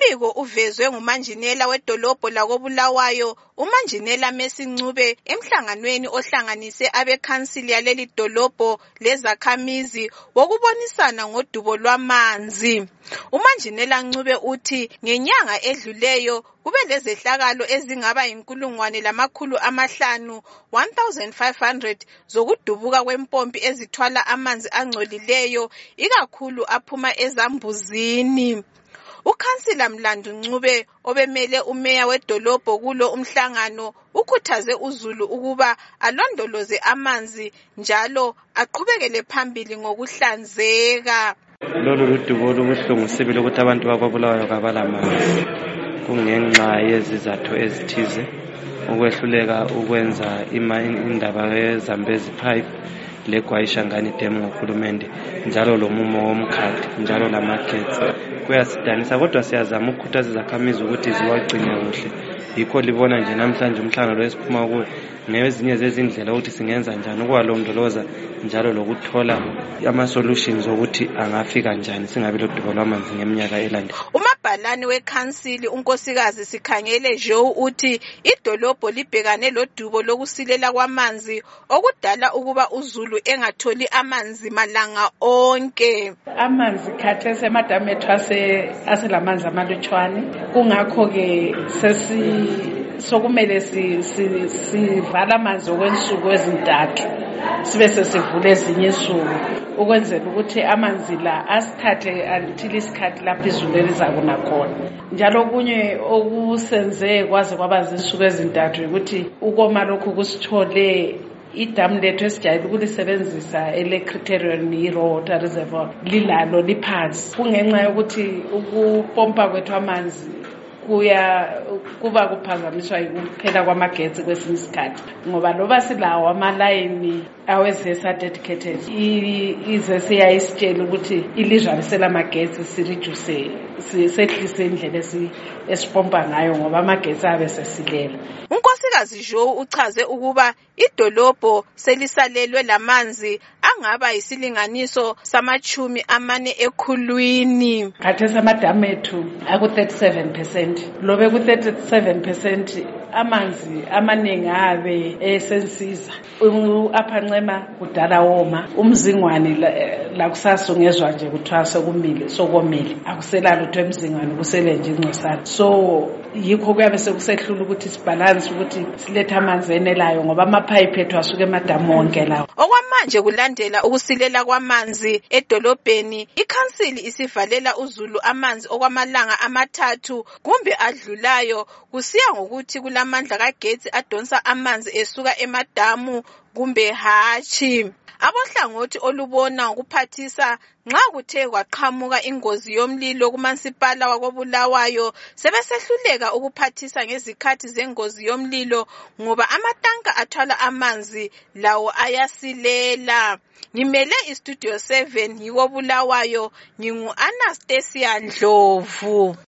Umbiko uvezwe ngumanjinela wedolobho lakoBulawayo uManjinela Mercy Ncube emhlanganweni ohlanganise abekhansili yaleli dolobho lezakhamizi wokubonisana ngodubo lwamanzi. uManjinela Ncube uthi ngenyanga edluleyo kube lezehlakalo ezingaba 500 1500 zokudubuka kwempompi ezithwala amanzi angcolileyo ikakhulu aphuma ezambuzini. Ukhansila Mlandu Ncube obemele umeya wedolobho kulo umhlangano ukhuthaze uZulu ukuba alondoloze amanzi njalo aqhubekele phambili ngokuhlanzeka. Lolu ludubo olubuhlungu sibili ukuthi abantu bakwaBulawayo kabalamanzi kungenxa yezizathu ezithize ukwehluleka ukwenza indaba yeZambezi pipe leGwayishangani Dam ngohulumende njalo lomumo womkhadi njalo lamagetsi kuyasidanisa kodwa siyazama ukukhuthaza izakhamizi ukuthi ziwagcine kuhle. Yikho libona nje namhlanje umhlangano lesiphuma kuwo ngezinye zezindlela ukuthi singenza njani ukwalondoloza njalo lokuthola ama-solutions ukuthi angafika njani singabi lodubo lwamanzi ngeminyaka elandelayo. Umabhalane wekhansili unkosikazi Sikhangele Joe uthi idolobho libhekane lodubo lokusilela kwamanzi okudala ukuba uZulu engatholi amanzi malanga onke. Amanzi khathesi emadam ethu aselamanzi amalutshwane kungakho ke sokumele sivala amanzi okwensuku ezintathu sibe sesivula ezinye insuku ukwenzela ukuthi amanzi la asithathe until isikhathi lapho izulu elizakuna khona. Njalo kunye okusenze kwaze kwaba zinsuku ezintathu ukuthi ukoma lokhu kusithole idamu lethu esijayele ukulisebenzisa ele-Criterion i-Raw Water Reservoir lilalo liphansi. Kungenxa yokuthi ukupompa kwethu amanzi kuba kuphazamiswa ukuphela kwamagetsi kwesinye isikhathi ngoba loba silawo amalayini awezesa dedicated izesi yayisitshela ukuthi ilizwe liselamagetsi sireduce sehlise indlela esipompa ngayo ngoba amagetsi abe sesilela. Unkosikazi Joe uchaze ukuba idolobho selisalelwe lamanzi angaba yisilinganiso sama-40 ekhulwini. Khathesi amadamu ethu aku-37%. Lobe ku-37% amanzi amaningi abe esensiza. Upha Ncema kudala woma, uMzingwane la kusasungezwa nje kuthiwa sokomile. Akusela lutho eMzingwane kusele nje ingcosana. So yikho kuyabe sekusehlula ukuthi sibalance ukuthi silethe amanzi enelayo ngoba amapipe ethu asuke emadamu wonke lawo. Okwamanje kulandela ukusilela kwamanzi edolobheni, ikhansili isivalela uZulu amanzi okwamalanga 3 kumbe adlulayo kusiya ngokuthi kulamandla kagetsi adonsa amanzi esuka emadamu kumbe hatshi. Abohlangothi olubona ukuphathisa nxa kuthe kwaqhamuka ingozi yomlilo kuMansipala wakoBulawayo sebesehluleka ukuphathisa ngezikhathi zengozi yomlilo ngoba amatanka athwala amanzi lawo ayasilela. Ngimele iStudio 7 yikoBulawayo, ngingu Anastasia Ndlovu.